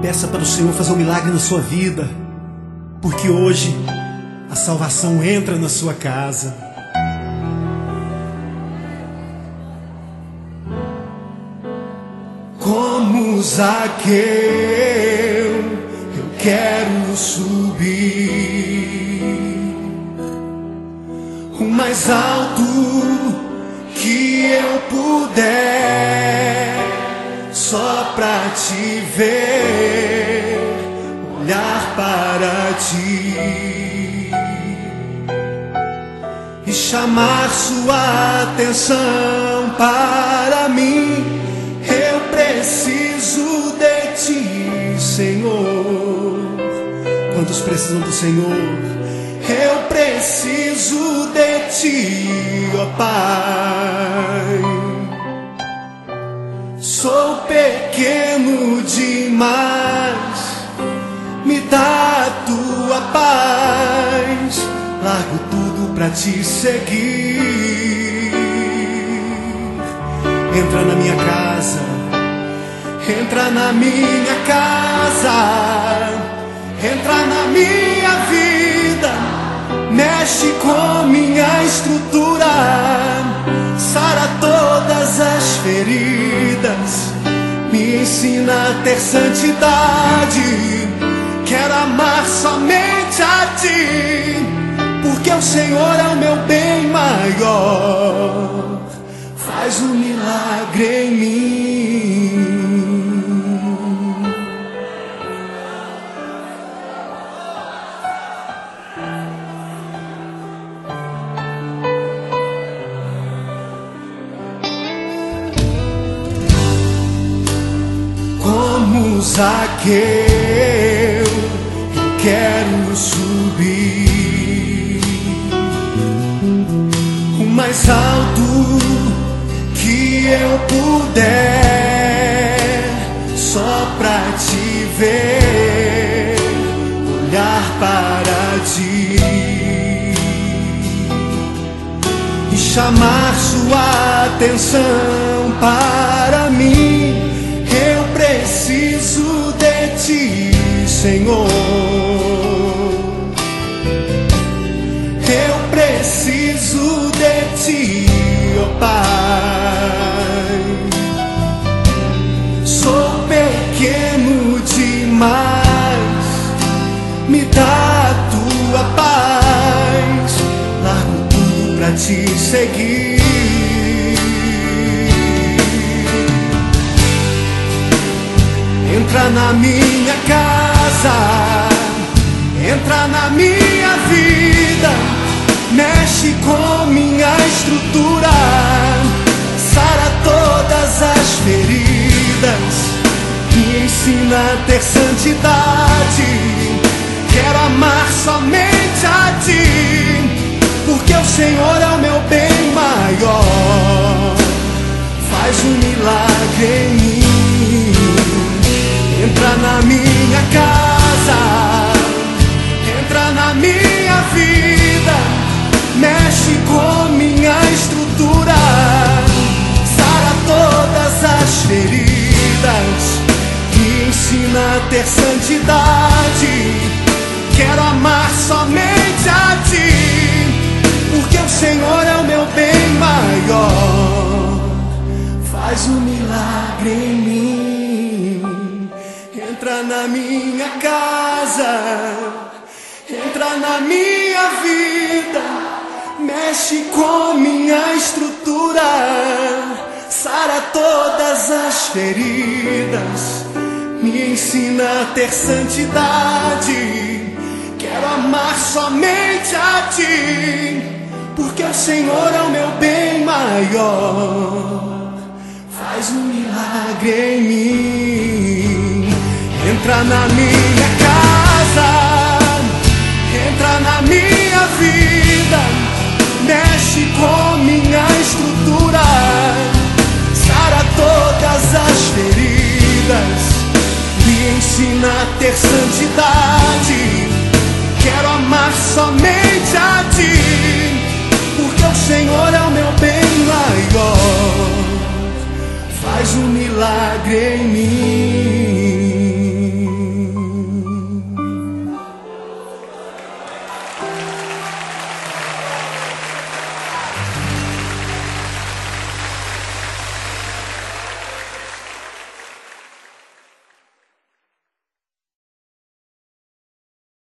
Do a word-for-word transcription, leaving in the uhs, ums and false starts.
Peça para o Senhor fazer um milagre na sua vida, porque hoje a salvação entra na sua casa. Como Zaqueu, eu quero subir o mais alto que eu puder, só pra te ver, olhar para ti e chamar sua atenção para mim. Eu preciso de ti, Senhor. Quantos precisam do Senhor? Eu preciso de ti, ó Pai. Sou pequeno demais, me dá a tua paz. Largo tudo pra te seguir. Entra na minha casa, entra na minha casa, entra na minha vida, mexe com minha estrutura, sara todas as feridas, me ensina a ter santidade. Quero amar somente a ti, porque o Senhor é o meu bem maior. Faz um milagre em mim. Como Zaqueu, eu quero subir o mais alto que eu puder, só pra te ver, olhar para ti e chamar sua atenção para mim. Eu preciso de ti, Senhor. Eu preciso de ti, ó Pai. Sou pequeno demais, me dá a tua paz. Largo tudo pra te seguir. Entra na minha casa, entra na minha vida, mexe com minha estrutura, sara todas as feridas, me ensina a ter santidade. Quero amar somente a ti, porque o Senhor é o meu bem maior. Faz um milagre em mim. Entra na minha casa, entra na minha vida, mexe com minha estrutura, sara todas as feridas, me ensina a ter santidade. Quero amar somente a ti, porque o Senhor é o meu bem maior. Faz um milagre em mim. Entra na minha casa, entra na minha vida, mexe com minha estrutura, sara todas as feridas, me ensina a ter santidade. Quero amar somente a ti, porque o Senhor é o meu bem maior. Faz um milagre em mim. Entra na minha casa, entra na minha vida, mexe com minha estrutura, sara todas as feridas, me ensina a ter santidade. Quero amar somente a ti, porque o Senhor é o meu bem maior. Faz um milagre em mim.